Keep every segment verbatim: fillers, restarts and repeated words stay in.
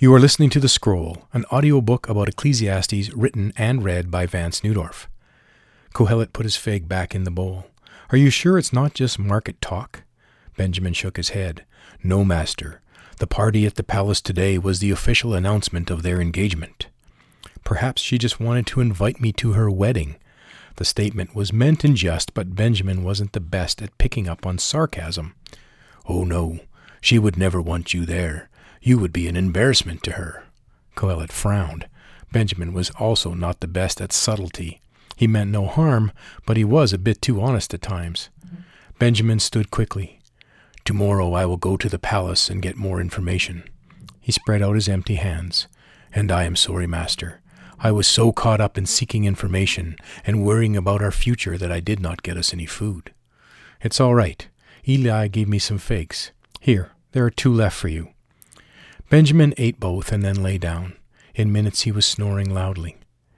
You are listening to The Scroll, an audiobook about Ecclesiastes written and read by Vance Newdorf. Kohelet put his fig back in the bowl. Are you sure it's not just market talk? Benjamin shook his head. No, master. The party at the palace today was the official announcement of their engagement. Perhaps she just wanted to invite me to her wedding. The statement was meant in jest, but Benjamin wasn't the best at picking up on sarcasm. Oh no, she would never want you there. You would be an embarrassment to her. Kohelet frowned. Benjamin was also not the best at subtlety. He meant no harm, but he was a bit too honest at times. Benjamin stood quickly. Tomorrow I will go to the palace and get more information. He spread out his empty hands. And I am sorry, master. I was so caught up in seeking information and worrying about our future that I did not get us any food. It's all right. Eli gave me some figs. Here, there are two left for you. Benjamin ate both and then lay down. In minutes he was snoring loudly.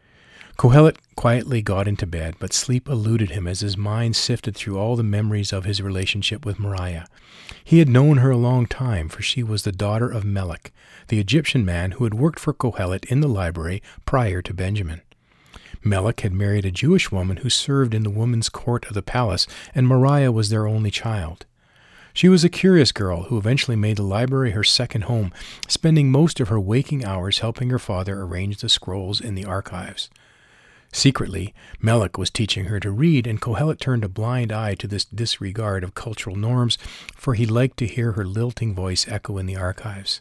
Kohelet quietly got into bed, but sleep eluded him as his mind sifted through all the memories of his relationship with Moriah. He had known her a long time, for she was the daughter of Melech, the Egyptian man who had worked for Kohelet in the library prior to Benjamin. Melech had married a Jewish woman who served in the women's court of the palace, and Moriah was their only child. She was a curious girl who eventually made the library her second home, spending most of her waking hours helping her father arrange the scrolls in the archives. Secretly, Melech was teaching her to read, and Kohelet turned a blind eye to this disregard of cultural norms, for he liked to hear her lilting voice echo in the archives.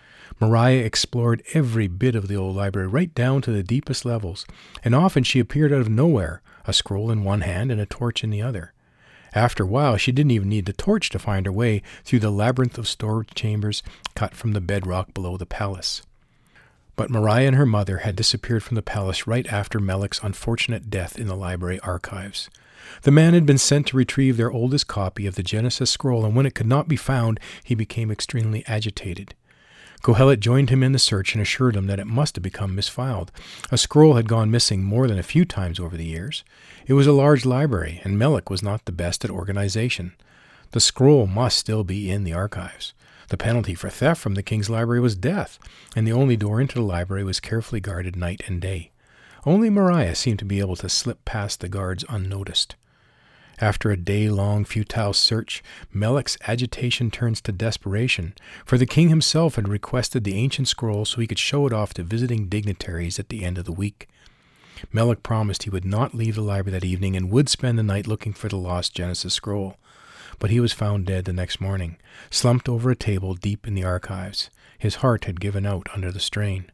Moriah explored every bit of the old library, right down to the deepest levels, and often she appeared out of nowhere, a scroll in one hand and a torch in the other. After a while, she didn't even need the torch to find her way through the labyrinth of storage chambers cut from the bedrock below the palace. But Moriah and her mother had disappeared from the palace right after Melech's unfortunate death in the library archives. The man had been sent to retrieve their oldest copy of the Genesis scroll, and when it could not be found, he became extremely agitated. Kohelet joined him in the search and assured him that it must have become misfiled. A scroll had gone missing more than a few times over the years. It was a large library, and Melech was not the best at organization. The scroll must still be in the archives. The penalty for theft from the king's library was death, and the only door into the library was carefully guarded night and day. Only Moriah seemed to be able to slip past the guards unnoticed. After a day-long futile search, Melech's agitation turns to desperation, for the king himself had requested the ancient scroll so he could show it off to visiting dignitaries at the end of the week. Melech promised he would not leave the library that evening and would spend the night looking for the lost Genesis scroll. But he was found dead the next morning, slumped over a table deep in the archives. His heart had given out under the strain.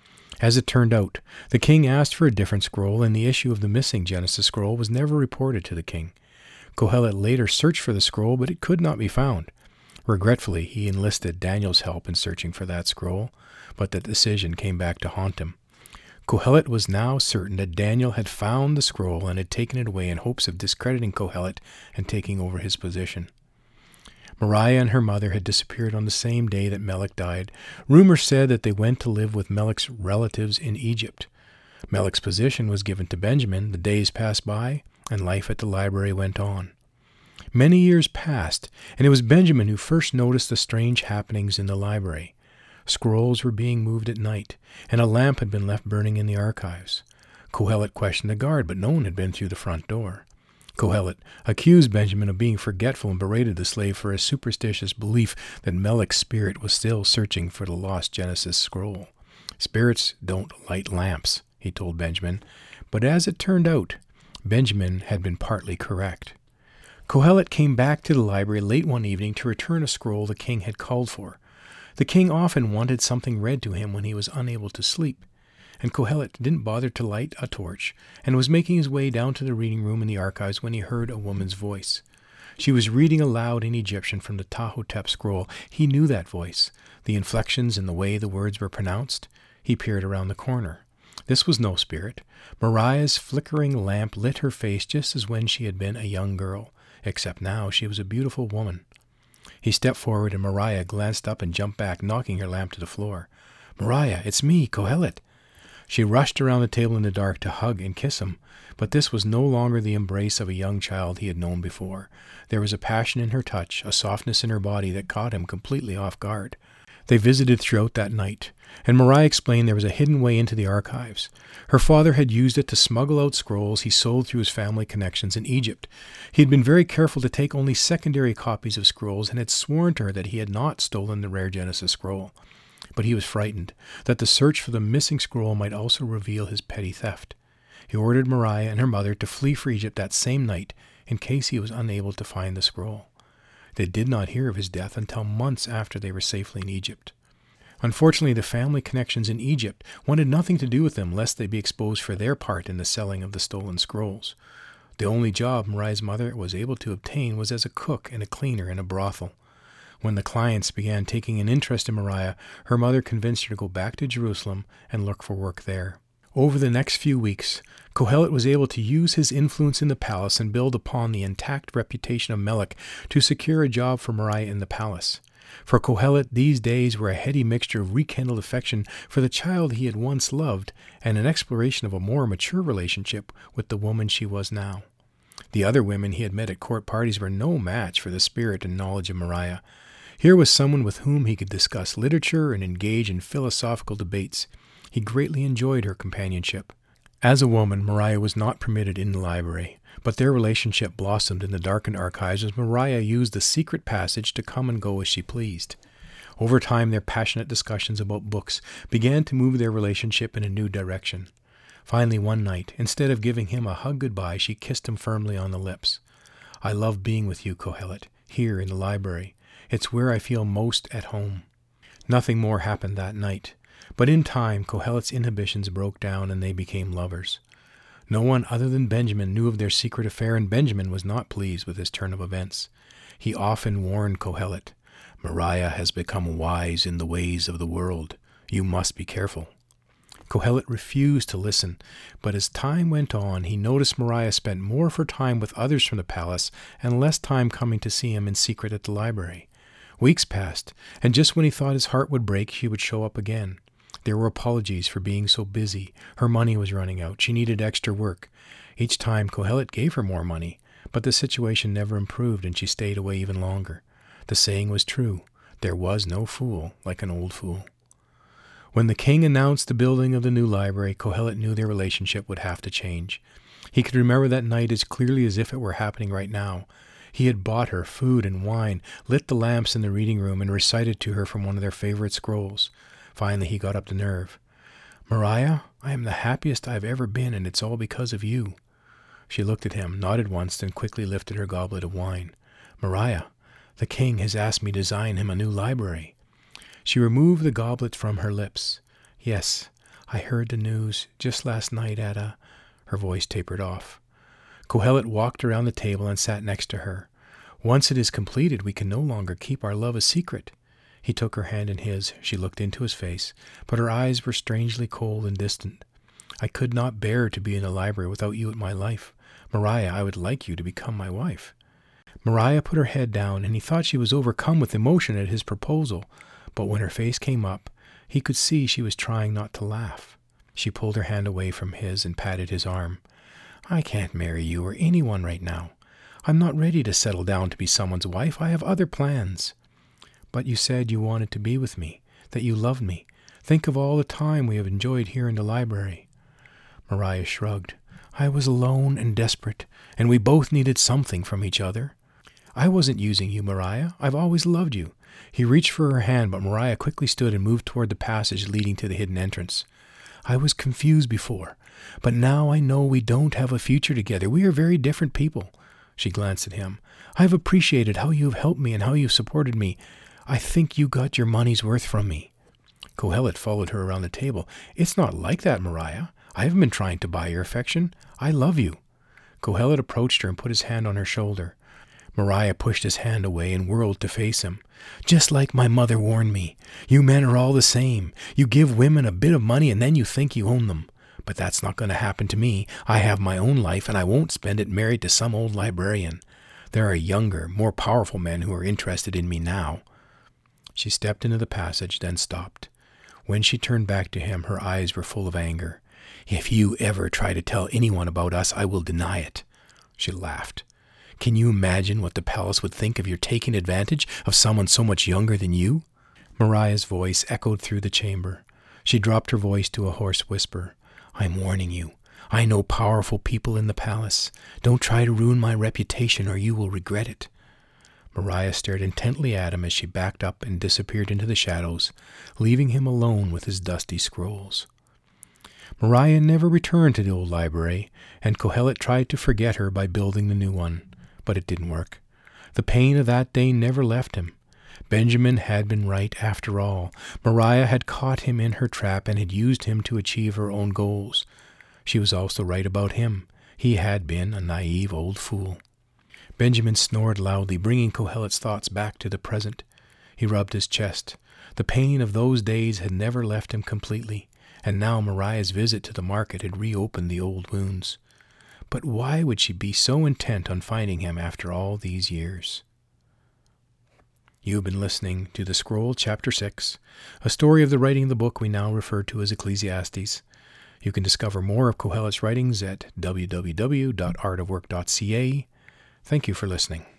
As it turned out, the king asked for a different scroll, and the issue of the missing Genesis scroll was never reported to the king. Kohelet later searched for the scroll, but it could not be found. Regretfully, he enlisted Daniel's help in searching for that scroll, but the decision came back to haunt him. Kohelet was now certain that Daniel had found the scroll and had taken it away in hopes of discrediting Kohelet and taking over his position. Moriah and her mother had disappeared on the same day that Melech died. Rumor said that they went to live with Melech's relatives in Egypt. Melech's position was given to Benjamin. The days passed by, and life at the library went on. Many years passed, and it was Benjamin who first noticed the strange happenings in the library. Scrolls were being moved at night, and a lamp had been left burning in the archives. Kohelet questioned the guard, but no one had been through the front door. Kohelet accused Benjamin of being forgetful and berated the slave for his superstitious belief that Melech's spirit was still searching for the lost Genesis scroll. Spirits don't light lamps, he told Benjamin, but as it turned out, Benjamin had been partly correct. Kohelet came back to the library late one evening to return a scroll the king had called for. The king often wanted something read to him when he was unable to sleep, and Kohelet didn't bother to light a torch and was making his way down to the reading room in the archives when he heard a woman's voice. She was reading aloud in Egyptian from the Ptah-hotep scroll. He knew that voice, the inflections and the way the words were pronounced. He peered around the corner. This was no spirit. Moriah's flickering lamp lit her face just as when she had been a young girl, except now she was a beautiful woman. He stepped forward, and Moriah glanced up and jumped back, knocking her lamp to the floor. "Moriah, it's me, Kohelet." She rushed around the table in the dark to hug and kiss him, but this was no longer the embrace of a young child he had known before. There was a passion in her touch, a softness in her body that caught him completely off guard. They visited throughout that night, and Maria explained there was a hidden way into the archives. Her father had used it to smuggle out scrolls he sold through his family connections in Egypt. He had been very careful to take only secondary copies of scrolls and had sworn to her that he had not stolen the rare Genesis scroll. But he was frightened that the search for the missing scroll might also reveal his petty theft. He ordered Maria and her mother to flee for Egypt that same night in case he was unable to find the scroll. They did not hear of his death until months after they were safely in Egypt. Unfortunately, the family connections in Egypt wanted nothing to do with them lest they be exposed for their part in the selling of the stolen scrolls. The only job Maria's mother was able to obtain was as a cook and a cleaner in a brothel. When the clients began taking an interest in Maria, her mother convinced her to go back to Jerusalem and look for work there. Over the next few weeks, Kohelet was able to use his influence in the palace and build upon the intact reputation of Melech to secure a job for Maria in the palace. For Kohelet, these days were a heady mixture of rekindled affection for the child he had once loved and an exploration of a more mature relationship with the woman she was now. The other women he had met at court parties were no match for the spirit and knowledge of Maria. Here was someone with whom he could discuss literature and engage in philosophical debates. He greatly enjoyed her companionship. As a woman, Maria was not permitted in the library, but their relationship blossomed in the darkened archives as Maria used the secret passage to come and go as she pleased. Over time, their passionate discussions about books began to move their relationship in a new direction. Finally, one night, instead of giving him a hug goodbye, she kissed him firmly on the lips. "I love being with you, Kohelet, here in the library. It's where I feel most at home." Nothing more happened that night. But in time, Kohelet's inhibitions broke down and they became lovers. No one other than Benjamin knew of their secret affair, and Benjamin was not pleased with this turn of events. He often warned Kohelet, "Maria has become wise in the ways of the world. You must be careful." Kohelet refused to listen, but as time went on, he noticed Maria spent more of her time with others from the palace and less time coming to see him in secret at the library. Weeks passed, and just when he thought his heart would break, she would show up again. There were apologies for being so busy. Her money was running out. She needed extra work. Each time, Kohelet gave her more money, but the situation never improved and she stayed away even longer. The saying was true. There was no fool like an old fool. When the king announced the building of the new library, Kohelet knew their relationship would have to change. He could remember that night as clearly as if it were happening right now. He had bought her food and wine, lit the lamps in the reading room, and recited to her from one of their favorite scrolls. Finally, he got up the nerve. "Maria, I am the happiest I have ever been, and it's all because of you." She looked at him, nodded once, then quickly lifted her goblet of wine. "Maria, the king has asked me to design him a new library." She removed the goblet from her lips. "Yes, I heard the news just last night at a..." Her voice tapered off. Kohelet walked around the table and sat next to her. "Once it is completed, we can no longer keep our love a secret." He took her hand in his. She looked into his face, but her eyes were strangely cold and distant. "I could not bear to be in the library without you in my life. Maria, I would like you to become my wife." Maria put her head down, and he thought she was overcome with emotion at his proposal, but when her face came up, he could see she was trying not to laugh. She pulled her hand away from his and patted his arm. "I can't marry you or anyone right now. I'm not ready to settle down to be someone's wife. I have other plans." "But you said you wanted to be with me, that you loved me. Think of all the time we have enjoyed here in the library." Maria shrugged. "I was alone and desperate, and we both needed something from each other." "I wasn't using you, Maria. I've always loved you." He reached for her hand, but Maria quickly stood and moved toward the passage leading to the hidden entrance. "I was confused before, but now I know we don't have a future together. We are very different people." She glanced at him. "I have appreciated how you have helped me and how you have supported me. I think you got your money's worth from me." Kohelet followed her around the table. "It's not like that, Maria. I haven't been trying to buy your affection. I love you." Kohelet approached her and put his hand on her shoulder. Maria pushed his hand away and whirled to face him. "Just like my mother warned me. You men are all the same. You give women a bit of money and then you think you own them. But that's not going to happen to me. I have my own life and I won't spend it married to some old librarian. There are younger, more powerful men who are interested in me now." She stepped into the passage, then stopped. When she turned back to him, her eyes were full of anger. "If you ever try to tell anyone about us, I will deny it." She laughed. "Can you imagine what the palace would think of your taking advantage of someone so much younger than you?" Mariah's voice echoed through the chamber. She dropped her voice to a hoarse whisper. I'm warning you. I know powerful people in the palace. Don't try to ruin my reputation or you will regret it. Mariah stared intently at him as she backed up and disappeared into the shadows, leaving him alone with his dusty scrolls. Mariah never returned to the old library, and Kohelet tried to forget her by building the new one, but it didn't work. The pain of that day never left him. Benjamin had been right after all. Mariah had caught him in her trap and had used him to achieve her own goals. She was also right about him. He had been a naive old fool. Benjamin snored loudly, bringing Kohelet's thoughts back to the present. He rubbed his chest. The pain of those days had never left him completely, and now Mariah's visit to the market had reopened the old wounds. But why would she be so intent on finding him after all these years? You've been listening to The Scroll, Chapter six, a story of the writing of the book we now refer to as Ecclesiastes. You can discover more of Kohelet's writings at w w w dot art of work dot c a. Thank you for listening.